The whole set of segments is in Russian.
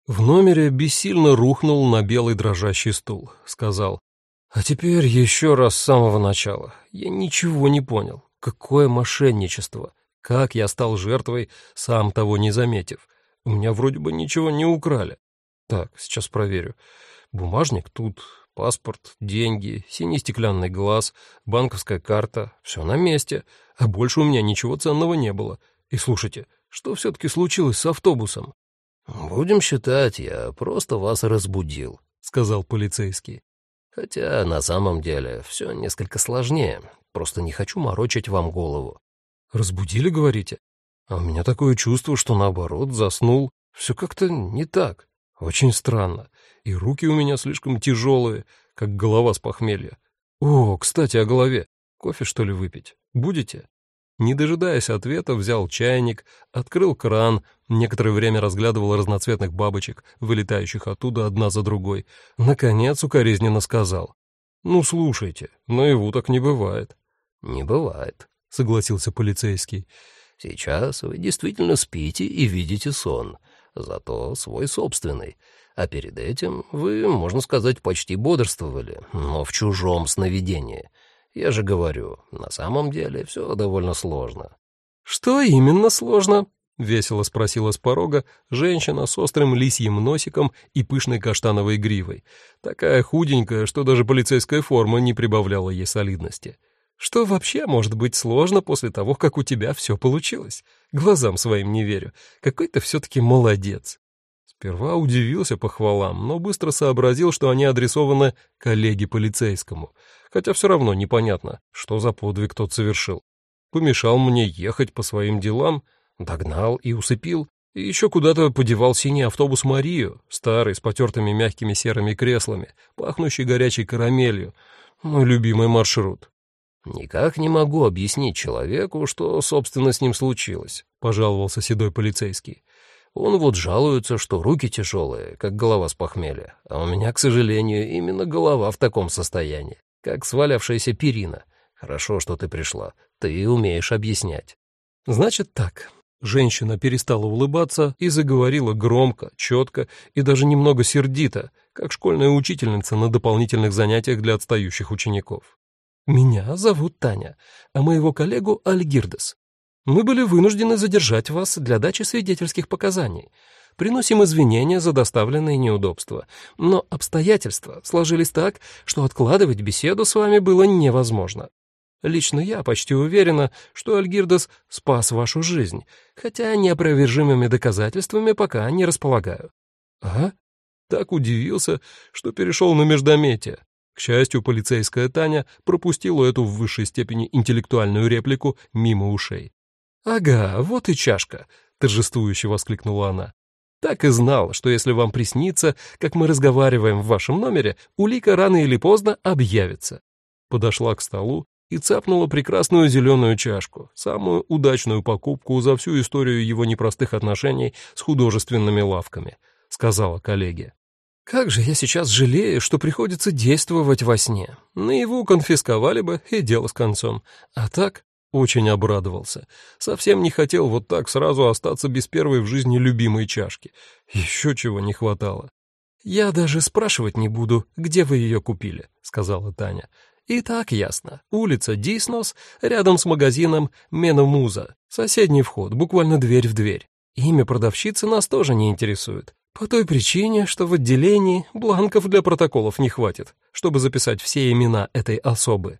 В номере бессильно рухнул на белый дрожащий стул. Сказал: «А теперь еще раз с самого начала. Я ничего не понял. Какое мошенничество? Как я стал жертвой, сам того не заметив? У меня вроде бы ничего не украли. Так, сейчас проверю. Бумажник тут, паспорт, деньги, синий стеклянный глаз, банковская карта. Все на месте. А больше у меня ничего ценного не было. И слушайте, что все-таки случилось с автобусом?» «Будем считать, я просто вас разбудил», — сказал полицейский. «Хотя на самом деле все несколько сложнее. Просто не хочу морочить вам голову». «Разбудили, говорите? А у меня такое чувство, что наоборот, заснул. Все как-то не так. Очень странно. И руки у меня слишком тяжелые, как голова с похмелья. О, кстати, о голове. Кофе, что ли, выпить? Будете?» Не дожидаясь ответа, взял чайник, открыл кран, некоторое время разглядывал разноцветных бабочек, вылетающих оттуда одна за другой. Наконец укоризненно сказал: «Ну, слушайте, наяву так не бывает». «Не бывает», — согласился полицейский. «Сейчас вы действительно спите и видите сон, зато свой собственный. А перед этим вы, можно сказать, почти бодрствовали, но в чужом сновидении. Я же говорю, на самом деле все довольно сложно». «Что именно сложно?» — весело спросила с порога женщина с острым лисьим носиком и пышной каштановой гривой, такая худенькая, что даже полицейская форма не прибавляла ей солидности. «Что вообще может быть сложно после того, как у тебя все получилось? Глазам своим не верю. Какой ты все-таки молодец». Сперва удивился похвалам, но быстро сообразил, что они адресованы коллеге полицейскому, хотя все равно непонятно, что за подвиг тот совершил. Помешал мне ехать по своим делам, догнал и усыпил, и еще куда-то подевал синий автобус Марию, старый, с потертыми мягкими серыми креслами, пахнущий горячей карамелью, мой любимый маршрут. «Никак не могу объяснить человеку, что, собственно, с ним случилось», — пожаловался седой полицейский. «Он вот жалуется, что руки тяжелые, как голова с похмелья, а у меня, к сожалению, именно голова в таком состоянии, как свалявшаяся перина. Хорошо, что ты пришла, ты умеешь объяснять». «Значит так». Женщина перестала улыбаться и заговорила громко, четко и даже немного сердито, как школьная учительница на дополнительных занятиях для отстающих учеников. «Меня зовут Таня, а моего коллегу Альгирдес. Мы были вынуждены задержать вас для дачи свидетельских показаний. Приносим извинения за доставленные неудобства, но обстоятельства сложились так, что откладывать беседу с вами было невозможно. Лично я почти уверена, что Альгирдес спас вашу жизнь, хотя неопровержимыми доказательствами пока не располагаю». «А?» Так удивился, что перешел на междометие. К счастью, полицейская Таня пропустила эту в высшей степени интеллектуальную реплику мимо ушей. «Ага, вот и чашка», — торжествующе воскликнула она. «Так и знал, что если вам приснится, как мы разговариваем в вашем номере, улика рано или поздно объявится». Подошла к столу и цапнула прекрасную зеленую чашку, самую удачную покупку за всю историю его непростых отношений с художественными лавками, сказала коллеге. «Как же я сейчас жалею, что приходится действовать во сне. Наяву конфисковали бы, и дело с концом. А так...» Очень обрадовался. Совсем не хотел вот так сразу остаться без первой в жизни любимой чашки. Еще чего не хватало. «Я даже спрашивать не буду, где вы ее купили», — сказала Таня. «И так ясно. Улица Диснос, рядом с магазином Меномуза. Соседний вход, буквально дверь в дверь. Имя продавщицы нас тоже не интересует. По той причине, что в отделении бланков для протоколов не хватит, чтобы записать все имена этой особы».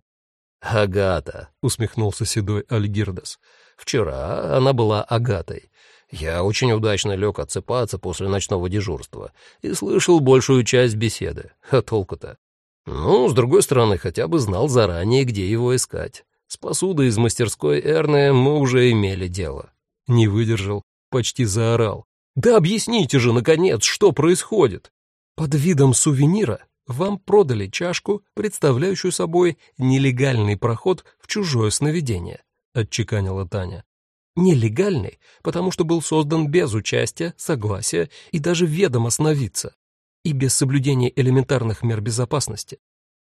«Агата», — усмехнулся седой Альгирдес. «Вчера она была Агатой. Я очень удачно лег отсыпаться после ночного дежурства и слышал большую часть беседы. А толку-то? Ну, с другой стороны, хотя бы знал заранее, где его искать. С посудой из мастерской Эрны мы уже имели дело». Не выдержал, почти заорал. «Да объясните же, наконец, что происходит?» «Под видом сувенира вам продали чашку, представляющую собой нелегальный проход в чужое сновидение», — отчеканила Таня. «Нелегальный, потому что был создан без участия, согласия и даже ведома сновидца, и без соблюдения элементарных мер безопасности.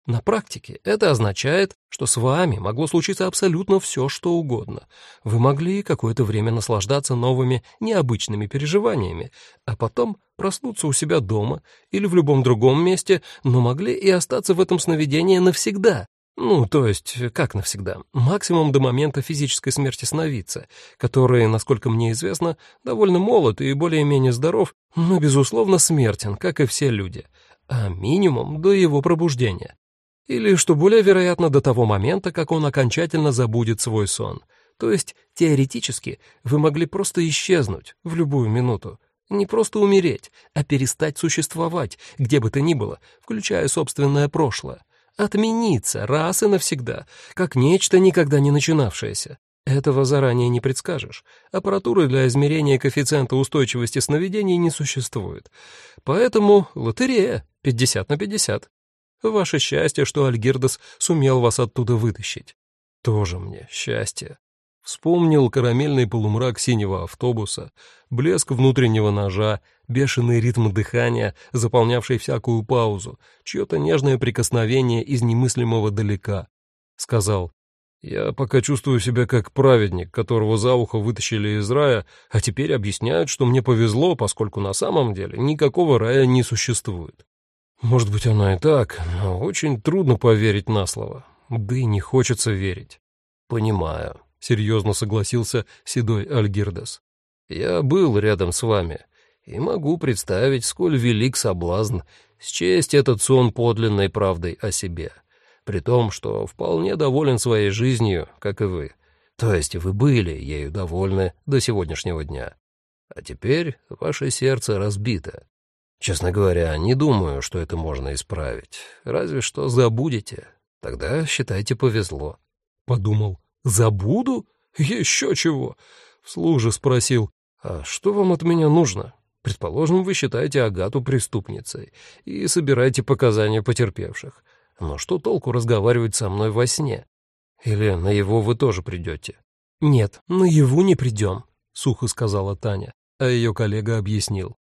На практике это означает, что с вами могло случиться абсолютно все, что угодно. Вы могли какое-то время наслаждаться новыми, необычными переживаниями, а потом проснуться у себя дома или в любом другом месте, но могли и остаться в этом сновидении навсегда. Ну, то есть, как навсегда? Максимум до момента физической смерти сновидца, который, насколько мне известно, довольно молод и более-менее здоров, но, безусловно, смертен, как и все люди. А минимум до его пробуждения. Или, что более вероятно, до того момента, как он окончательно забудет свой сон. То есть, теоретически, вы могли просто исчезнуть в любую минуту. Не просто умереть, а перестать существовать, где бы то ни было, включая собственное прошлое. Отмениться раз и навсегда, как нечто никогда не начинавшееся. Этого заранее не предскажешь. Аппаратуры для измерения коэффициента устойчивости сновидений не существует. Поэтому лотерея 50/50. Ваше счастье, что Альгирдас сумел вас оттуда вытащить. Тоже мне счастье. Вспомнил карамельный полумрак синего автобуса, блеск внутреннего ножа, бешеный ритм дыхания, заполнявший всякую паузу, чье-то нежное прикосновение из немыслимого далека. Сказал: «Я пока чувствую себя как праведник, которого за ухо вытащили из рая, а теперь объясняют, что мне повезло, поскольку на самом деле никакого рая не существует». Может быть, оно и так, но очень трудно поверить на слово. Да и не хочется верить. «Понимаю», — серьезно согласился седой Альгирдас. «Я был рядом с вами и могу представить, сколь велик соблазн счесть этот сон подлинной правдой о себе, при том, что вполне доволен своей жизнью, как и вы. То есть вы были ею довольны до сегодняшнего дня. А теперь ваше сердце разбито. Честно говоря, не думаю, что это можно исправить. Разве что забудете. Тогда, считайте, повезло». Подумал: «Забуду? Еще чего?» Вслух же спросил: «А что вам от меня нужно? Предположим, вы считаете Агату преступницей и собираете показания потерпевших. Но что толку разговаривать со мной во сне? Или наяву вы тоже придете?» «Нет, наяву не придем», — сухо сказала Таня, а ее коллега объяснил: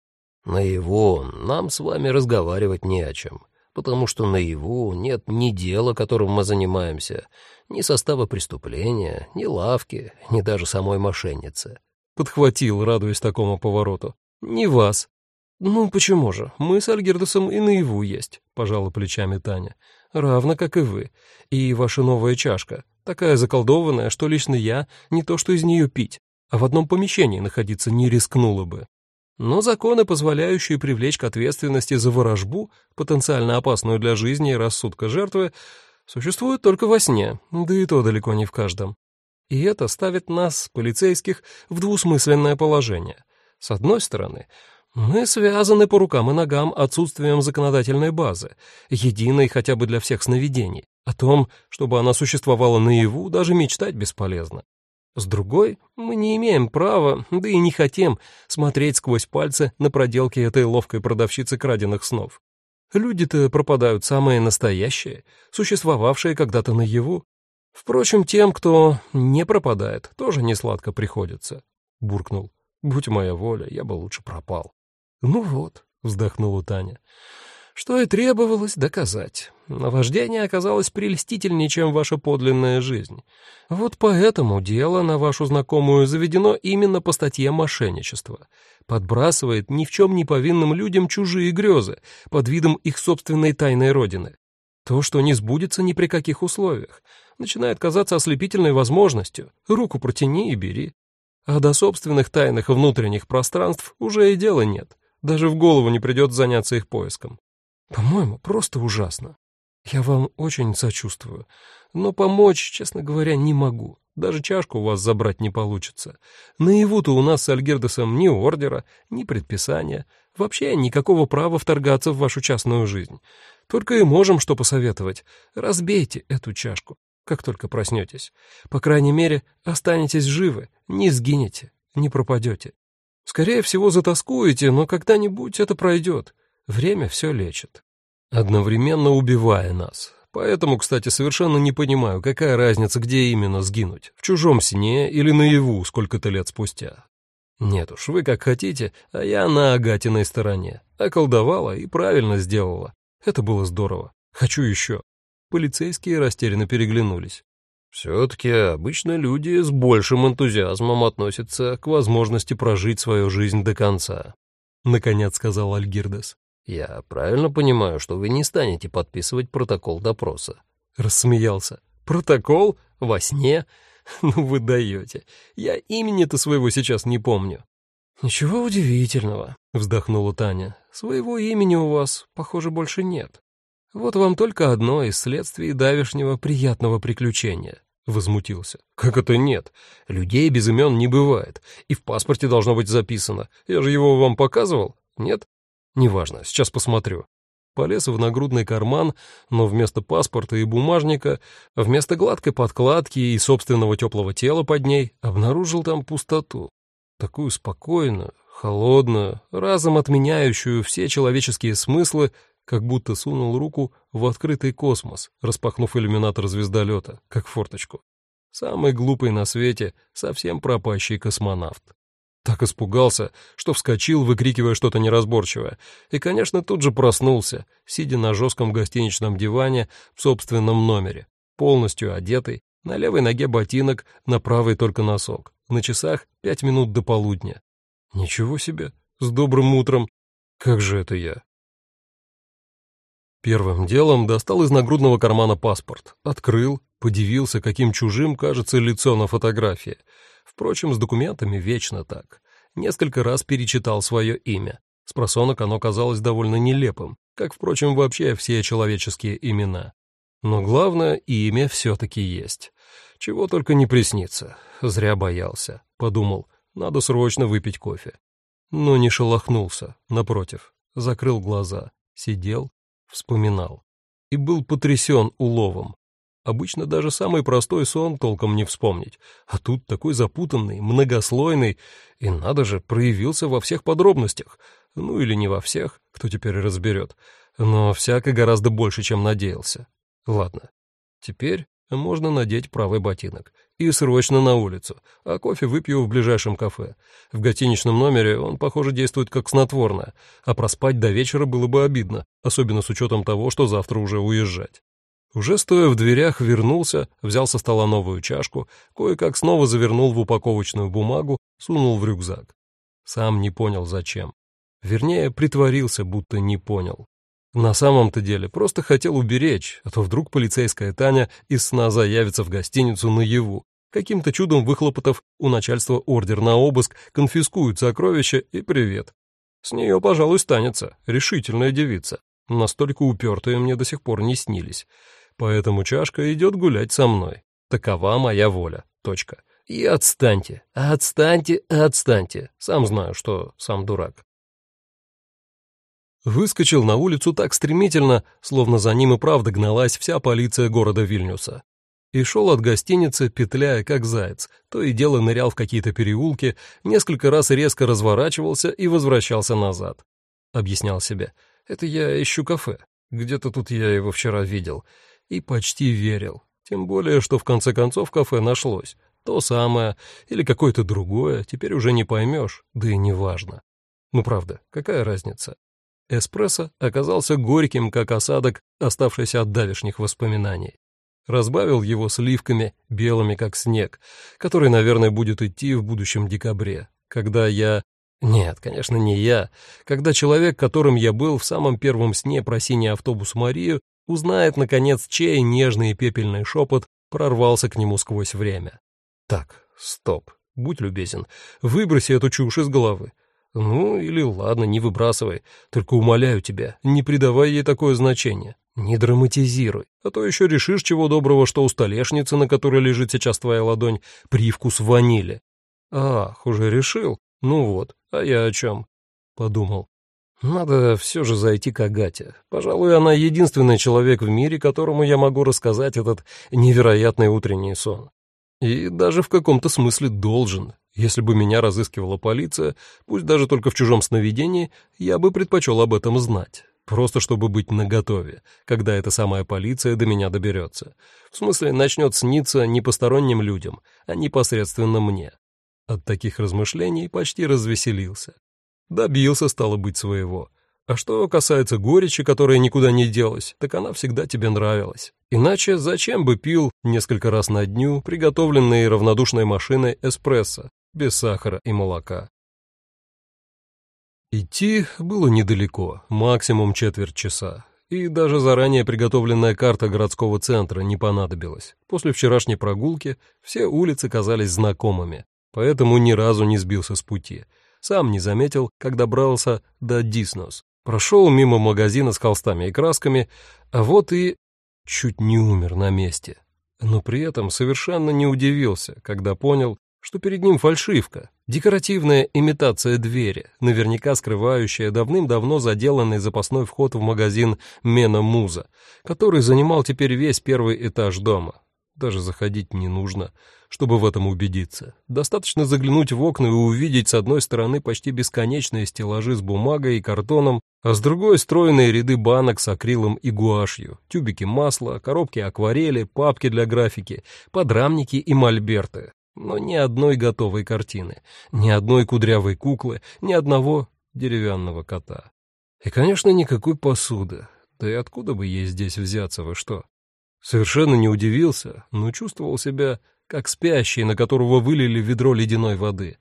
«Наяву нам с вами разговаривать не о чем, потому что наяву нет ни дела, которым мы занимаемся, ни состава преступления, ни лавки, ни даже самой мошенницы». Подхватил, радуясь такому повороту: «Не вас». «Ну почему же? Мы с Альгирдасом и наяву есть», — пожала плечами Таня. «Равно как и вы. И ваша новая чашка, такая заколдованная, что лично я не то что из нее пить, а в одном помещении находиться не рискнула бы. Но законы, позволяющие привлечь к ответственности за ворожбу, потенциально опасную для жизни и рассудка жертвы, существуют только во сне, да и то далеко не в каждом. И это ставит нас, полицейских, в двусмысленное положение. С одной стороны, мы связаны по рукам и ногам отсутствием законодательной базы, единой хотя бы для всех сновидений. О том, чтобы она существовала наяву, даже мечтать бесполезно. С другой, мы не имеем права, да и не хотим смотреть сквозь пальцы на проделки этой ловкой продавщицы краденных снов. Люди-то пропадают самые настоящие, существовавшие когда-то наяву. Впрочем, тем, кто не пропадает, тоже несладко приходится. Буркнул: «Будь моя воля, я бы лучше пропал». «Ну вот», — вздохнула Таня, — «что и требовалось доказать. Наваждение оказалось прельстительнее, чем ваша подлинная жизнь. Вот поэтому дело на вашу знакомую заведено именно по статье мошенничества. Подбрасывает ни в чем не повинным людям чужие грезы под видом их собственной тайной родины. То, что не сбудется ни при каких условиях, начинает казаться ослепительной возможностью. Руку протяни и бери. А до собственных тайных внутренних пространств уже и дела нет. Даже в голову не придет заняться их поиском. По-моему, просто ужасно. Я вам очень сочувствую, но помочь, честно говоря, не могу. Даже чашку у вас забрать не получится. Наяву-то у нас с Альгирдасом ни ордера, ни предписания, вообще никакого права вторгаться в вашу частную жизнь. Только и можем что посоветовать. Разбейте эту чашку, как только проснетесь. По крайней мере, останетесь живы, не сгинете, не пропадете. Скорее всего, затоскуете, но когда-нибудь это пройдет. Время все лечит. Одновременно убивая нас. Поэтому, кстати, совершенно не понимаю, какая разница, где именно сгинуть. В чужом сне или наяву сколько-то лет спустя. Нет уж, вы как хотите, а я на Агатиной стороне. Околдовала и правильно сделала. Это было здорово. Хочу еще. Полицейские растерянно переглянулись. «Все-таки обычно люди с большим энтузиазмом относятся к возможности прожить свою жизнь до конца», — наконец сказал Альгирдес. «Я правильно понимаю, что вы не станете подписывать протокол допроса?» Рассмеялся. «Протокол? Во сне? Ну вы даете. Я имени-то своего сейчас не помню». «Ничего удивительного», — вздохнула Таня. «Своего имени у вас, похоже, больше нет. Вот вам только одно из следствий давешнего приятного приключения». Возмутился. «Как это нет? Людей без имен не бывает. И в паспорте должно быть записано. Я же его вам показывал? Нет? Неважно, сейчас посмотрю». Полез в нагрудный карман, но вместо паспорта и бумажника, вместо гладкой подкладки и собственного теплого тела под ней, обнаружил там пустоту. Такую спокойную, холодную, разом отменяющую все человеческие смыслы, как будто сунул руку в открытый космос, распахнув иллюминатор звездолета, как форточку. Самый глупый на свете, совсем пропащий космонавт. Так испугался, что вскочил, выкрикивая что-то неразборчивое, и, конечно, тут же проснулся, сидя на жестком гостиничном диване в собственном номере, полностью одетый, на левой ноге ботинок, на правой только носок, на часах 5 минут до полудня. Ничего себе, с добрым утром! Как же это я? Первым делом достал из нагрудного кармана паспорт, открыл, подивился, каким чужим кажется лицо на фотографии. Впрочем, с документами вечно так. Несколько раз перечитал свое имя. Спросонок оно казалось довольно нелепым, как, впрочем, вообще все человеческие имена. Но главное, имя все-таки есть. Чего только не приснится. Зря боялся. Подумал, надо срочно выпить кофе. Но не шелохнулся, напротив. Закрыл глаза, сидел, вспоминал. И был потрясен уловом. Обычно даже самый простой сон толком не вспомнить, а тут такой запутанный, многослойный, и, надо же, проявился во всех подробностях. Ну или не во всех, кто теперь разберет, но всяко гораздо больше, чем надеялся. Ладно, теперь можно надеть правый ботинок и срочно на улицу, а кофе выпью в ближайшем кафе. В гостиничном номере он, похоже, действует как снотворное, а проспать до вечера было бы обидно, особенно с учетом того, что завтра уже уезжать. Уже стоя в дверях, вернулся, взял со стола новую чашку, кое-как снова завернул в упаковочную бумагу, сунул в рюкзак. Сам не понял, зачем. Вернее, притворился, будто не понял. На самом-то деле просто хотел уберечь, а то вдруг полицейская Таня из сна заявится в гостиницу наяву, каким-то чудом выхлопотав у начальства ордер на обыск, конфискуют сокровища и привет. С нее, пожалуй, станется, решительная девица. Настолько упертые мне до сих пор не снились. Поэтому чашка идет гулять со мной. Такова моя воля. Точка. И отстаньте, отстаньте, отстаньте. Сам знаю, что сам дурак. Выскочил на улицу так стремительно, словно за ним и правда гналась вся полиция города Вильнюса. И шел от гостиницы, петляя как заяц, то и дело нырял в какие-то переулки, несколько раз резко разворачивался и возвращался назад. Объяснял себе, это я ищу кафе, где-то тут я его вчера видел. И почти верил, тем более, что в конце концов кафе нашлось. То самое или какое-то другое, теперь уже не поймешь, да и не важно. Ну правда, какая разница? Эспрессо оказался горьким, как осадок, оставшийся от давешних воспоминаний. Разбавил его сливками, белыми, как снег, который, наверное, будет идти в будущем декабре, когда я... Нет, конечно, не я. Когда человек, которым я был в самом первом сне про синий автобус Марию, узнает, наконец, чей нежный пепельный шепот прорвался к нему сквозь время. Так, стоп, будь любезен, выброси эту чушь из головы. Ну, или ладно, не выбрасывай, только умоляю тебя, не придавай ей такое значение, не драматизируй, а то еще решишь чего доброго, что у столешницы, на которой лежит сейчас твоя ладонь, привкус ванили. Ах, уже решил? Ну вот, а я о чем? Подумал. Надо все же зайти к Агате. Пожалуй, она единственный человек в мире, которому я могу рассказать этот невероятный утренний сон. И даже в каком-то смысле должен. Если бы меня разыскивала полиция, пусть даже только в чужом сновидении, я бы предпочел об этом знать. Просто чтобы быть наготове, когда эта самая полиция до меня доберется. В смысле, начнет сниться не посторонним людям, а непосредственно мне. От таких размышлений почти развеселился. Добился, стало быть, своего. А что касается горечи, которая никуда не делась, так она всегда тебе нравилась. Иначе зачем бы пил несколько раз на дню приготовленный равнодушной машиной эспрессо, без сахара и молока? Идти было недалеко, максимум четверть часа. И даже заранее приготовленная карта городского центра не понадобилась. После вчерашней прогулки все улицы казались знакомыми, поэтому ни разу не сбился с пути. Сам не заметил, как добрался до Диснос. Прошел мимо магазина с холстами и красками, а вот и чуть не умер на месте. Но при этом совершенно не удивился, когда понял, что перед ним фальшивка, декоративная имитация двери, наверняка скрывающая давным-давно заделанный запасной вход в магазин Мена Муза, который занимал теперь весь первый этаж дома. Даже заходить не нужно, чтобы в этом убедиться. Достаточно заглянуть в окна и увидеть с одной стороны почти бесконечные стеллажи с бумагой и картоном, а с другой стройные ряды банок с акрилом и гуашью, тюбики масла, коробки акварели, папки для графики, подрамники и мольберты. Но ни одной готовой картины, ни одной кудрявой куклы, ни одного деревянного кота. И, конечно, никакой посуды. Да и откуда бы ей здесь взяться, вы что? Совершенно не удивился, но чувствовал себя как спящий, на которого вылили ведро ледяной воды.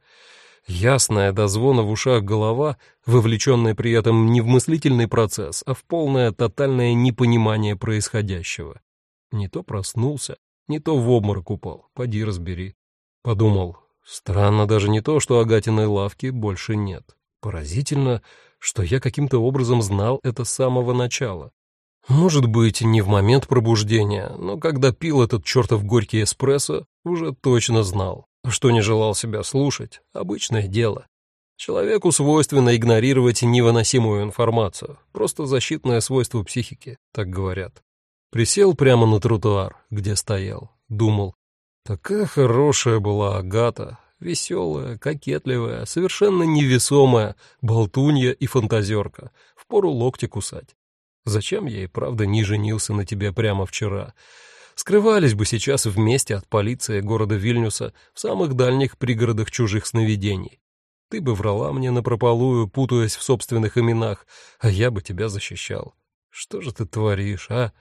Ясная до звона в ушах голова, вовлеченная при этом не в мыслительный процесс, а в полное тотальное непонимание происходящего. Не то проснулся, не то в обморок упал, поди разбери. Подумал, странно даже не то, что Агатиной лавки больше нет. Поразительно, что я каким-то образом знал это с самого начала. Может быть, не в момент пробуждения, но когда пил этот чертов горький эспрессо, уже точно знал. Что не желал себя слушать — обычное дело. Человеку свойственно игнорировать невыносимую информацию, просто защитное свойство психики, так говорят. Присел прямо на тротуар, где стоял, думал. Такая хорошая была Агата, веселая, кокетливая, совершенно невесомая, болтунья и фантазерка, впору локти кусать. Зачем я и правда не женился на тебе прямо вчера? Скрывались бы сейчас вместе от полиции города Вильнюса в самых дальних пригородах чужих сновидений. Ты бы врала мне напропалую, путаясь в собственных именах, а я бы тебя защищал. Что же ты творишь, а?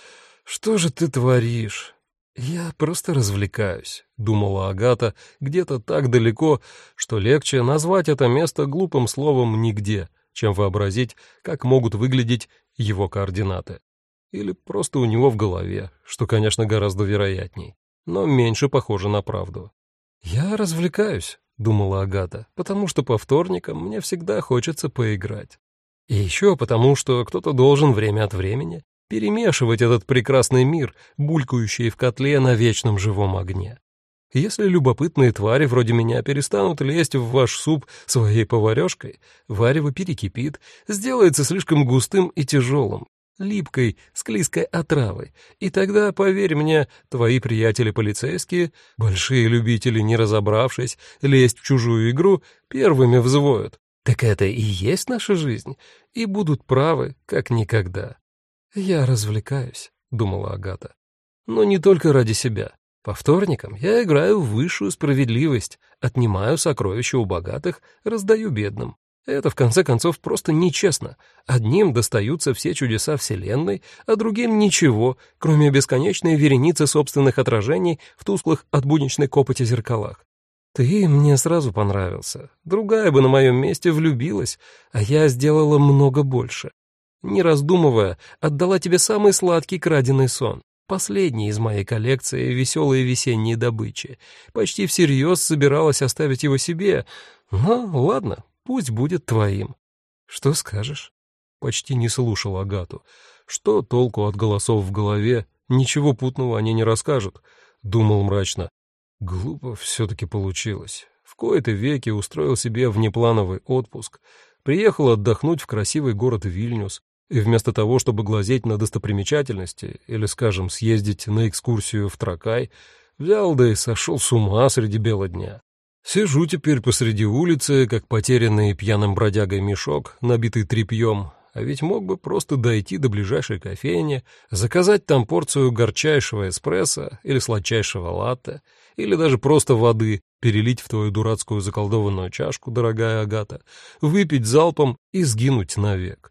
Что же ты творишь? Я просто развлекаюсь, думала Агата, где-то так далеко, что легче назвать это место глупым словом «нигде», чем вообразить, как могут выглядеть его координаты. Или просто у него в голове, что, конечно, гораздо вероятней, но меньше похоже на правду. «Я развлекаюсь», — думала Агата, «потому что по вторникам мне всегда хочется поиграть. И еще потому, что кто-то должен время от времени перемешивать этот прекрасный мир, булькающий в котле на вечном живом огне. Если любопытные твари вроде меня перестанут лезть в ваш суп своей поварёшкой, варево перекипит, сделается слишком густым и тяжелым, липкой, склизкой отравой, и тогда, поверь мне, твои приятели-полицейские, большие любители, не разобравшись, лезть в чужую игру, первыми взвоют. Так это и есть наша жизнь, и будут правы, как никогда. «Я развлекаюсь», — думала Агата, — «но не только ради себя. По вторникам я играю в высшую справедливость, отнимаю сокровища у богатых, раздаю бедным. Это, в конце концов, просто нечестно. Одним достаются все чудеса Вселенной, а другим ничего, кроме бесконечной вереницы собственных отражений в тусклых от будничной копоти зеркалах. Ты мне сразу понравился. Другая бы на моем месте влюбилась, а я сделала много больше. Не раздумывая, отдала тебе самый сладкий краденый сон. Последний из моей коллекции веселой весенней добычи. Почти всерьез собиралась оставить его себе, но ладно, пусть будет твоим. Что скажешь?» Почти не слушал Агату. Что толку от голосов в голове? Ничего путного они не расскажут. Думал мрачно. Глупо все-таки получилось. В кои-то веки устроил себе внеплановый отпуск. Приехал отдохнуть в красивый город Вильнюс. И вместо того, чтобы глазеть на достопримечательности или, скажем, съездить на экскурсию в Тракай, взял да и сошел с ума среди бела дня. Сижу теперь посреди улицы, как потерянный пьяным бродягой мешок, набитый тряпьем, а ведь мог бы просто дойти до ближайшей кофейни, заказать там порцию горчайшего эспрессо или сладчайшего латте, или даже просто воды, перелить в твою дурацкую заколдованную чашку, дорогая Агата, выпить залпом и сгинуть навек.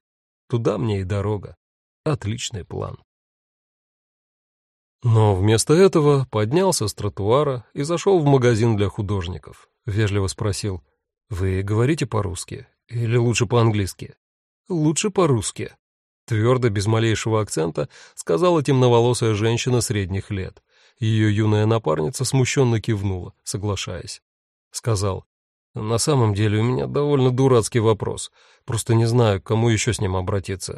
Туда мне и дорога. Отличный план. Но вместо этого поднялся с тротуара и зашел в магазин для художников. Вежливо спросил: «Вы говорите по-русски? Или лучше по-английски?» «Лучше по-русски», — твердо, без малейшего акцента, сказала темноволосая женщина средних лет. Ее юная напарница смущенно кивнула, соглашаясь. Сказал: «На самом деле у меня довольно дурацкий вопрос. Просто не знаю, к кому еще с ним обратиться.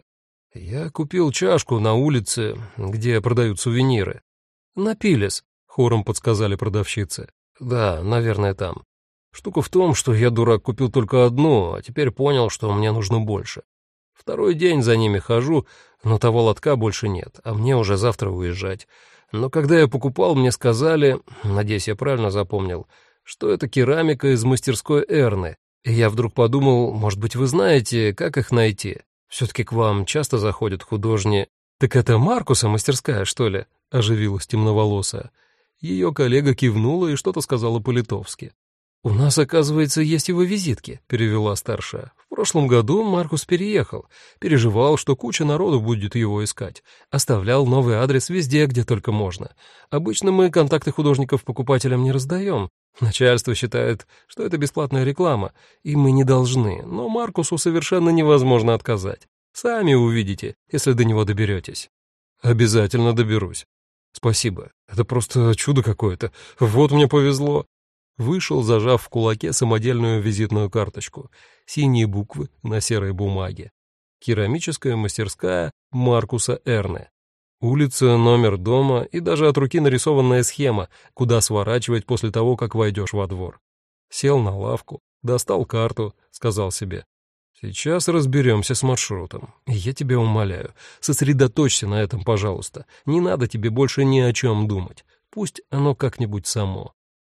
Я купил чашку на улице, где продают сувениры». «На Пилес», — хором подсказали продавщицы. «Да, наверное, там. Штука в том, что я, дурак, купил только одну, а теперь понял, что мне нужно больше. Второй день за ними хожу, но того лотка больше нет, а мне уже завтра уезжать. Но когда я покупал, мне сказали, надеюсь, я правильно запомнил, что это керамика из мастерской Эрны. И я вдруг подумал, может быть, вы знаете, как их найти? Все-таки к вам часто заходят художники». «Так это Маркуса мастерская, что ли?» — оживилась темноволосая. Ее коллега кивнула и что-то сказала по-литовски. «У нас, оказывается, есть его визитки», — перевела старшая. «В прошлом году Маркус переехал, переживал, что куча народу будет его искать. Оставлял новый адрес везде, где только можно. Обычно мы контакты художников покупателям не раздаем. Начальство считает, что это бесплатная реклама, и мы не должны, но Маркусу совершенно невозможно отказать. Сами увидите, если до него доберетесь». «Обязательно доберусь. Спасибо. Это просто чудо какое-то. Вот мне повезло». Вышел, зажав в кулаке самодельную визитную карточку. Синие буквы на серой бумаге. Керамическая мастерская Маркуса Эрне. Улица, номер дома и даже от руки нарисованная схема, куда сворачивать после того, как войдешь во двор. Сел на лавку, достал карту, сказал себе: «Сейчас разберемся с маршрутом. И я тебя умоляю, сосредоточься на этом, пожалуйста. Не надо тебе больше ни о чем думать. Пусть оно как-нибудь само».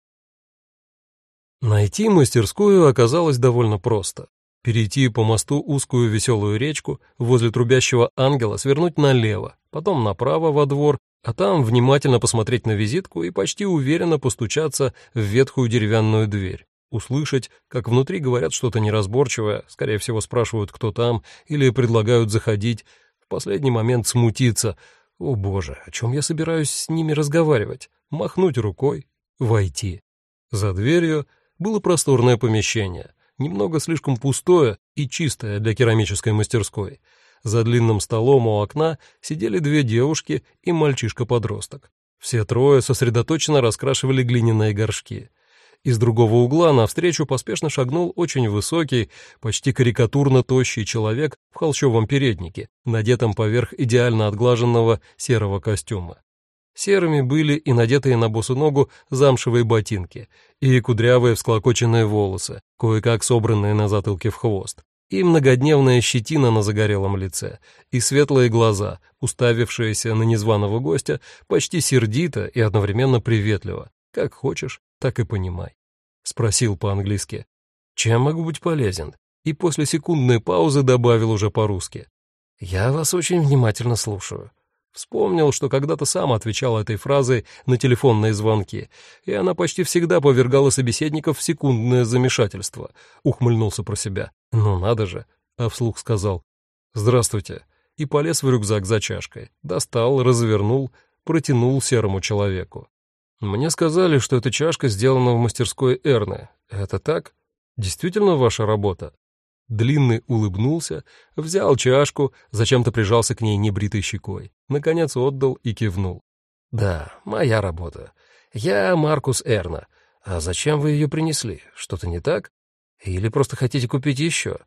Найти мастерскую оказалось довольно просто. Перейти по мосту узкую веселую речку, возле трубящего ангела свернуть налево, потом направо во двор, а там внимательно посмотреть на визитку и почти уверенно постучаться в ветхую деревянную дверь. Услышать, как внутри говорят что-то неразборчивое, скорее всего спрашивают, кто там, или предлагают заходить. В последний момент смутиться. О боже, о чем я собираюсь с ними разговаривать? Махнуть рукой, войти. За дверью было просторное помещение, немного слишком пустое и чистое для керамической мастерской. За длинным столом у окна сидели две девушки и мальчишка-подросток. Все трое сосредоточенно раскрашивали глиняные горшки. Из другого угла навстречу поспешно шагнул очень высокий, почти карикатурно тощий человек в холщовом переднике, надетом поверх идеально отглаженного серого костюма. Серыми были и надетые на босу ногу замшевые ботинки, и кудрявые всклокоченные волосы, кое-как собранные на затылке в хвост, и многодневная щетина на загорелом лице, и светлые глаза, уставившиеся на незваного гостя почти сердито и одновременно приветливо. «Как хочешь, так и понимай». Спросил по-английски: «Чем могу быть полезен?» И после секундной паузы добавил уже по-русски: «Я вас очень внимательно слушаю». Вспомнил, что когда-то сам отвечал этой фразой на телефонные звонки, и она почти всегда повергала собеседников в секундное замешательство. Ухмыльнулся про себя. «Ну надо же!» А вслух сказал: «Здравствуйте!» И полез в рюкзак за чашкой. Достал, развернул, протянул серому человеку. «Мне сказали, что эта чашка сделана в мастерской Эрны. Это так? Действительно ваша работа?» Длинный улыбнулся, взял чашку, зачем-то прижался к ней небритой щекой. Наконец отдал и кивнул. «Да, моя работа. Я Маркус Эрна. А зачем вы ее принесли? Что-то не так? Или просто хотите купить еще?»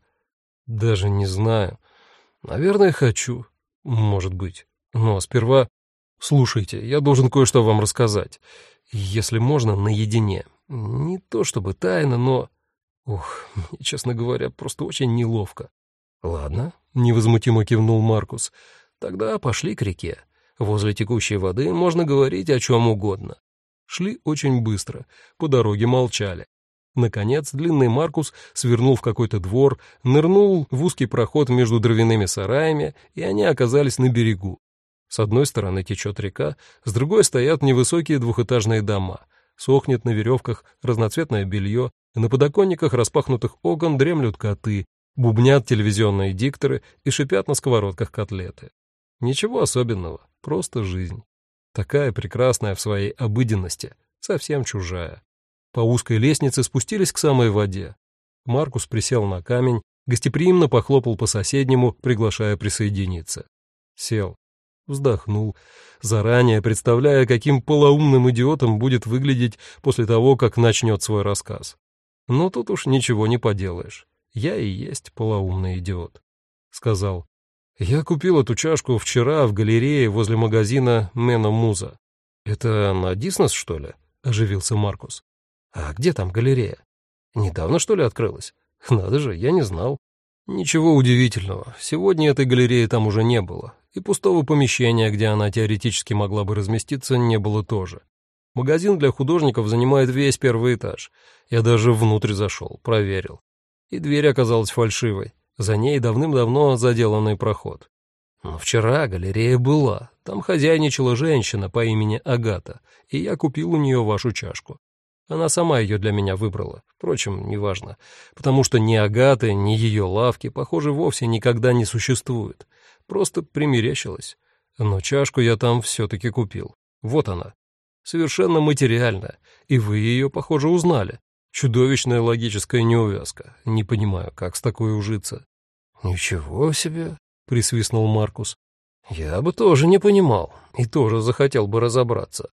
«Даже не знаю. Наверное, хочу. Может быть. Но сперва... Слушайте, я должен кое-что вам рассказать. Если можно, наедине. Не то чтобы тайна, но... Ух, мне, честно говоря, просто очень неловко». «Ладно», — невозмутимо кивнул Маркус, — «тогда пошли к реке. Возле текущей воды можно говорить о чем угодно». Шли очень быстро, по дороге молчали. Наконец длинный Маркус свернул в какой-то двор, нырнул в узкий проход между дровяными сараями, и они оказались на берегу. С одной стороны течет река, с другой стоят невысокие двухэтажные дома. Сохнет на веревках разноцветное белье, на подоконниках распахнутых окон дремлют коты, Бубнят телевизионные дикторы и шипят на сковородках котлеты. Ничего особенного, просто жизнь. Такая прекрасная в своей обыденности, совсем чужая. По узкой лестнице спустились к самой воде. Маркус присел на камень, гостеприимно похлопал по соседнему, приглашая присоединиться. Сел, вздохнул, заранее представляя, каким полоумным идиотом будет выглядеть после того, как начнет свой рассказ. Но тут уж ничего не поделаешь. Я и есть полоумный идиот. Сказал: «Я купил эту чашку вчера в галерее возле магазина Мэна Муза». «Это на Диснес, что ли?» — оживился Маркус. «А где там галерея? Недавно, что ли, открылась? Надо же, я не знал». Ничего удивительного, сегодня этой галереи там уже не было, и пустого помещения, где она теоретически могла бы разместиться, не было тоже. Магазин для художников занимает весь первый этаж. Я даже внутрь зашел, проверил. И дверь оказалась фальшивой, за ней давным-давно заделанный проход. Но вчера галерея была, там хозяйничала женщина по имени Агата, и я купил у нее вашу чашку. Она сама ее для меня выбрала, впрочем, неважно, потому что ни Агаты, ни ее лавки, похоже, вовсе никогда не существует, просто примерещилась. Но чашку я там все-таки купил, вот она, совершенно материальная, и вы ее, похоже, узнали. Чудовищная логическая неувязка, не понимаю, как с такой ужиться». «Ничего себе», — присвистнул Маркус, — «я бы тоже не понимал и тоже захотел бы разобраться.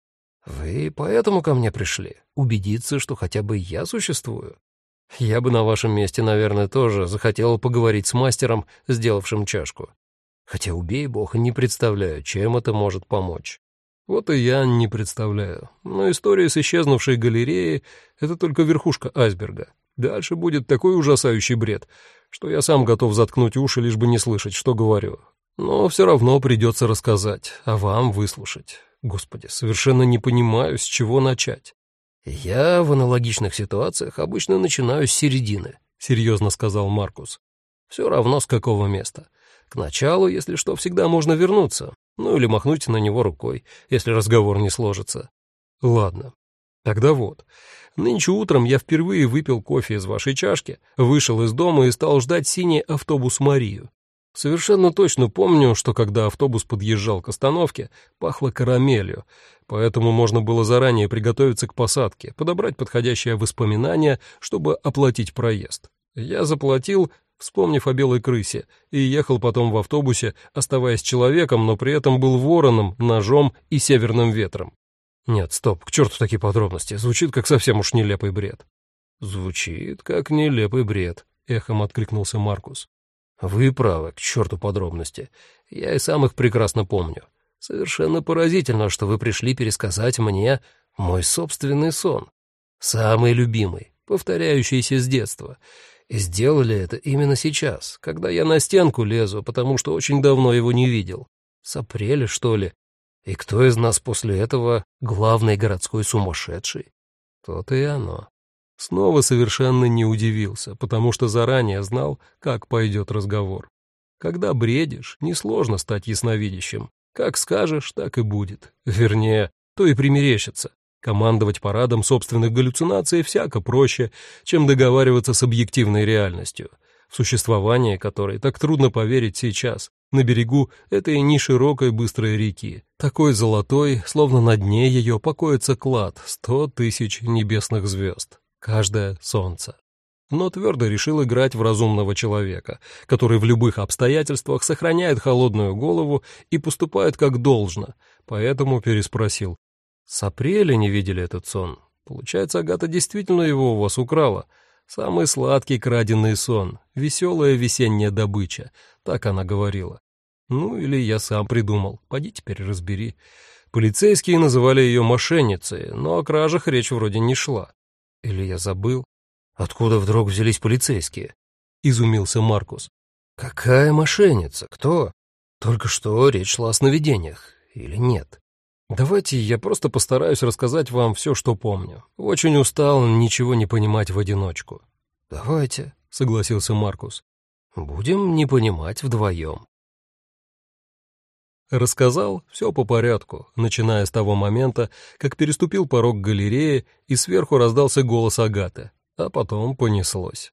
Вы поэтому ко мне пришли? Убедиться, что хотя бы я существую? Я бы на вашем месте, наверное, тоже захотел поговорить с мастером, сделавшим чашку. Хотя, убей бог, не представляю, чем это может помочь». Вот и я не представляю. Но история с исчезнувшей галереей — это только верхушка айсберга. Дальше будет такой ужасающий бред, что я сам готов заткнуть уши, лишь бы не слышать, что говорю. Но все равно придется рассказать, а вам выслушать. Господи, совершенно не понимаю, с чего начать. «Я в аналогичных ситуациях обычно начинаю с середины», — серьезно сказал Маркус. «Все равно с какого места. К началу, если что, всегда можно вернуться, ну или махнуть на него рукой, если разговор не сложится». «Ладно, тогда вот. Нынче утром я впервые выпил кофе из вашей чашки, вышел из дома и стал ждать синий автобус Марию. Совершенно точно помню, что когда автобус подъезжал к остановке, пахло карамелью, поэтому можно было заранее приготовиться к посадке, подобрать подходящее воспоминание, чтобы оплатить проезд. Я заплатил, вспомнив о белой крысе, и ехал потом в автобусе, оставаясь человеком, но при этом был вороном, ножом и северным ветром. Нет, стоп, к черту такие подробности, звучит как совсем уж нелепый бред». «Звучит как нелепый бред», — эхом откликнулся Маркус. «Вы правы, к черту подробности. Я и сам их прекрасно помню. Совершенно поразительно, что вы пришли пересказать мне мой собственный сон. Самый любимый, повторяющийся с детства. И сделали это именно сейчас, когда я на стенку лезу, потому что очень давно его не видел. С апреля, что ли? И кто из нас после этого главный городской сумасшедший?» То-то и оно. Снова совершенно не удивился, потому что заранее знал, как пойдет разговор. Когда бредишь, несложно стать ясновидящим. Как скажешь, так и будет. Вернее, то и примерещится. Командовать парадом собственных галлюцинаций всяко проще, чем договариваться с объективной реальностью, в существование которой так трудно поверить сейчас, на берегу этой неширокой быстрой реки, такой золотой, словно на дне ее покоится клад 100 тысяч небесных звезд. Каждое солнце. Но твердо решил играть в разумного человека, который в любых обстоятельствах сохраняет холодную голову и поступает как должно, поэтому переспросил. «С апреля не видели этот сон? Получается, Агата действительно его у вас украла? Самый сладкий краденый сон, веселая весенняя добыча», так она говорила. Ну или я сам придумал, поди теперь разбери. Полицейские называли ее мошенницей, но о кражах речь вроде не шла. Или я забыл? Откуда вдруг взялись полицейские? Изумился Маркус. Какая мошенница? Кто? Только что речь шла о сновидениях. Или нет? Давайте я просто постараюсь рассказать вам все, что помню. Очень устал ничего не понимать в одиночку. Давайте, согласился Маркус. Будем не понимать вдвоем. Рассказал все по порядку, начиная с того момента, как переступил порог галереи, и сверху раздался голос Агаты, а потом понеслось.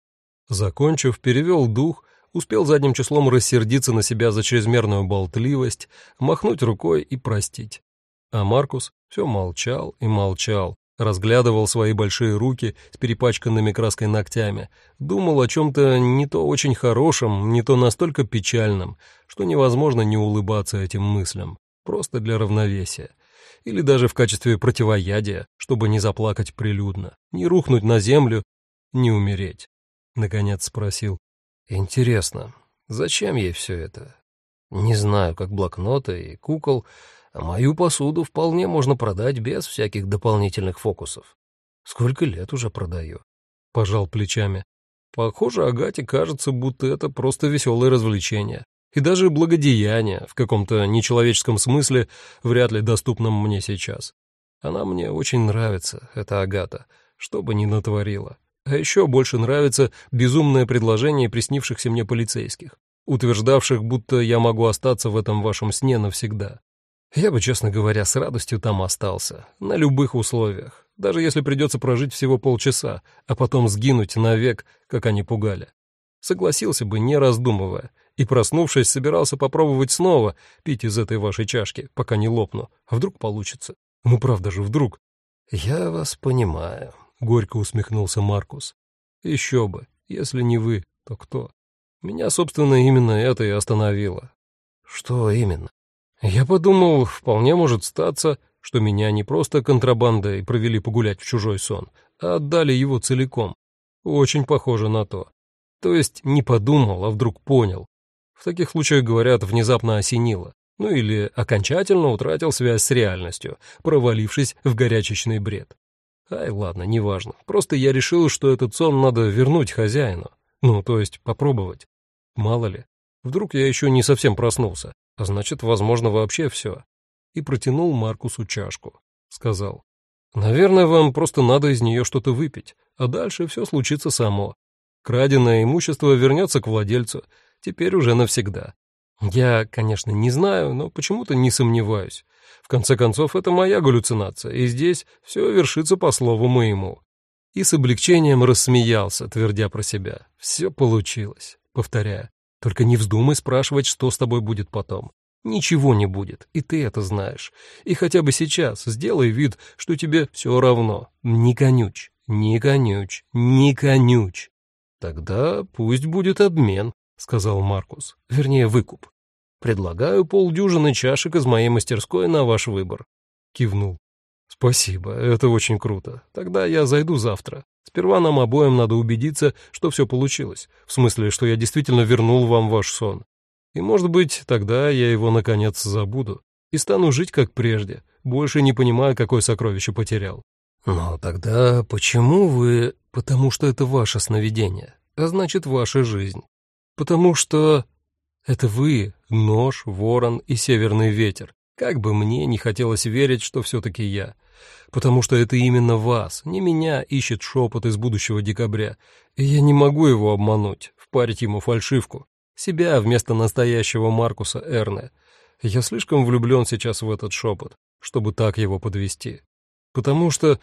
Закончив, перевел дух, успел задним числом рассердиться на себя за чрезмерную болтливость, махнуть рукой и простить. А Маркус все молчал и молчал, разглядывал свои большие руки с перепачканными краской ногтями, думал о чем-то не то очень хорошем, не то настолько печальном, что невозможно не улыбаться этим мыслям, просто для равновесия. Или даже в качестве противоядия, чтобы не заплакать прилюдно, не рухнуть на землю, не умереть. Наконец спросил: «Интересно, зачем ей все это? Не знаю, как блокноты и кукол, а мою посуду вполне можно продать без всяких дополнительных фокусов. Сколько лет уже продаю?» Пожал плечами. Похоже, Агате кажется, будто это просто веселое развлечение. И даже благодеяние, в каком-то нечеловеческом смысле, вряд ли доступном мне сейчас. Она мне очень нравится, эта Агата, что бы ни натворила. А еще больше нравится безумное предложение приснившихся мне полицейских, утверждавших, будто я могу остаться в этом вашем сне навсегда. Я бы, честно говоря, с радостью там остался, на любых условиях, даже если придется прожить всего полчаса, а потом сгинуть навек, как они пугали. Согласился бы, не раздумывая, и, проснувшись, собирался попробовать снова пить из этой вашей чашки, пока не лопну. А вдруг получится? Ну правда же, вдруг. «Я вас понимаю», — горько усмехнулся Маркус. «Еще бы, если не вы, то кто? Меня, собственно, именно это и остановило». «Что именно?» «Я подумал, вполне может статься, что меня не просто контрабандой провели погулять в чужой сон, а отдали его целиком. Очень похоже на то. То есть не подумал, а вдруг понял. В таких случаях, говорят, внезапно осенило. Ну или окончательно утратил связь с реальностью, провалившись в горячечный бред. Ай, ладно, неважно. Просто я решил, что этот сон надо вернуть хозяину. Ну, то есть попробовать. Мало ли. Вдруг я еще не совсем проснулся, а значит, возможно, вообще все». И протянул Маркусу чашку. Сказал: «Наверное, вам просто надо из нее что-то выпить, а дальше все случится само. Краденое имущество вернется к владельцу, теперь уже навсегда. Я, конечно, не знаю, но почему-то не сомневаюсь. В конце концов, это моя галлюцинация, и здесь все вершится по слову моему». И с облегчением рассмеялся, твердя про себя: «Все получилось», повторяя: «Только не вздумай спрашивать, что с тобой будет потом. Ничего не будет, и ты это знаешь. И хотя бы сейчас сделай вид, что тебе все равно. Не конючь, не конючь, не конючь». «Тогда пусть будет обмен», — сказал Маркус, — «вернее, выкуп. Предлагаю полдюжины чашек из моей мастерской на ваш выбор». Кивнул. «Спасибо, это очень круто. Тогда я зайду завтра. Сперва нам обоим надо убедиться, что все получилось, в смысле, что я действительно вернул вам ваш сон. И, может быть, тогда я его, наконец, забуду и стану жить как прежде, больше не понимая, какое сокровище потерял». «Но тогда почему вы...» «Потому что это ваше сновидение, а значит, ваша жизнь. Потому что это вы, нож, ворон и северный ветер. Как бы мне не хотелось верить, что все-таки я. Потому что это именно вас, не меня, ищет шепот из будущего декабря. И я не могу его обмануть, впарить ему фальшивку. Себя вместо настоящего Маркуса Эрне. Я слишком влюблен сейчас в этот шепот, чтобы так его подвести. Потому что...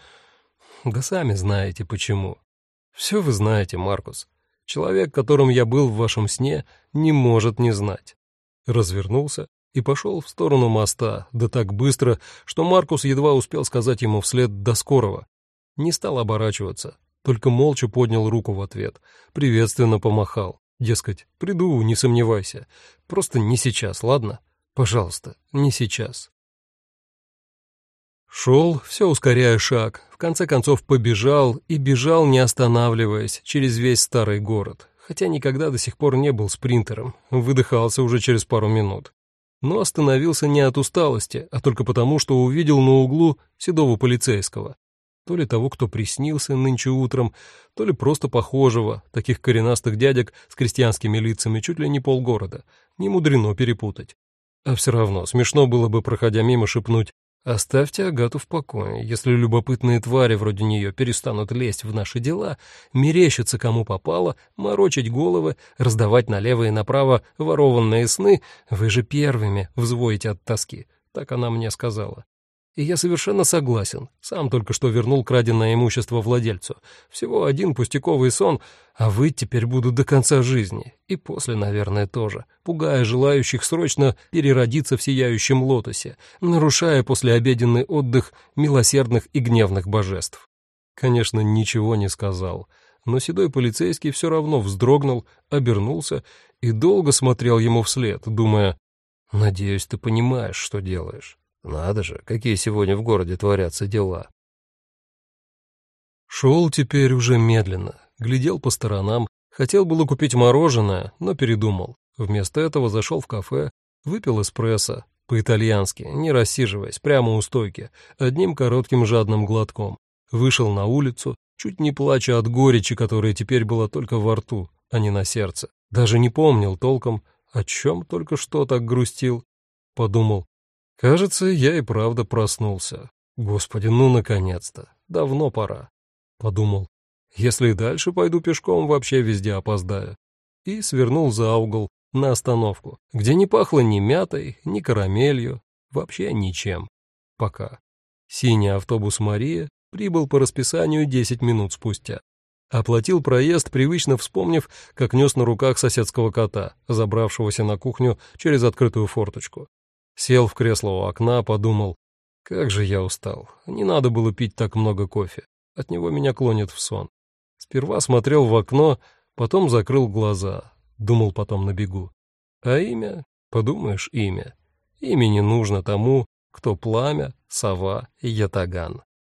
Да сами знаете почему. Все вы знаете, Маркус. Человек, которым я был в вашем сне, не может не знать». Развернулся и пошел в сторону моста, да так быстро, что Маркус едва успел сказать ему вслед «до скорого». Не стал оборачиваться, только молча поднял руку в ответ, приветственно помахал. Дескать, приду, не сомневайся. Просто не сейчас, ладно? Пожалуйста, не сейчас. Шел, все ускоряя шаг, в конце концов побежал и бежал, не останавливаясь, через весь старый город, хотя никогда до сих пор не был спринтером, выдыхался уже через пару минут. Но остановился не от усталости, а только потому, что увидел на углу седого полицейского. То ли того, кто приснился нынче утром, то ли просто похожего, таких коренастых дядек с крестьянскими лицами чуть ли не полгорода, не мудрено перепутать. А все равно смешно было бы, проходя мимо, шепнуть: «Оставьте Агату в покое, если любопытные твари вроде нее перестанут лезть в наши дела, мерещиться кому попало, морочить головы, раздавать налево и направо ворованные сны, вы же первыми взвоите от тоски», так она мне сказала. И я совершенно согласен. Сам только что вернул краденое имущество владельцу. Всего один пустяковый сон, а выть теперь буду до конца жизни. И после, наверное, тоже, пугая желающих срочно переродиться в сияющем лотосе, нарушая послеобеденный отдых милосердных и гневных божеств. Конечно, ничего не сказал, но седой полицейский все равно вздрогнул, обернулся и долго смотрел ему вслед, думая: «Надеюсь, ты понимаешь, что делаешь». Надо же, какие сегодня в городе творятся дела. Шел теперь уже медленно, глядел по сторонам, хотел было купить мороженое, но передумал. Вместо этого зашел в кафе, выпил эспрессо, по-итальянски, не рассиживаясь, прямо у стойки, одним коротким жадным глотком. Вышел на улицу, чуть не плача от горечи, которая теперь была только во рту, а не на сердце. Даже не помнил толком, о чем только что так грустил. Подумал: кажется, я и правда проснулся. Господи, ну наконец-то. Давно пора. Подумал: если и дальше пойду пешком, вообще везде опоздаю. И свернул за угол на остановку, где не пахло ни мятой, ни карамелью, вообще ничем. Пока. Синий автобус «Мария» прибыл по расписанию 10 минут спустя. Оплатил проезд, привычно вспомнив, как нес на руках соседского кота, забравшегося на кухню через открытую форточку. Сел в кресло у окна, подумал: как же я устал, не надо было пить так много кофе, от него меня клонит в сон. Сперва смотрел в окно, потом закрыл глаза, думал потом на бегу. А имя? Подумаешь, имя. Имя не нужно тому, кто пламя, сова и ятаган.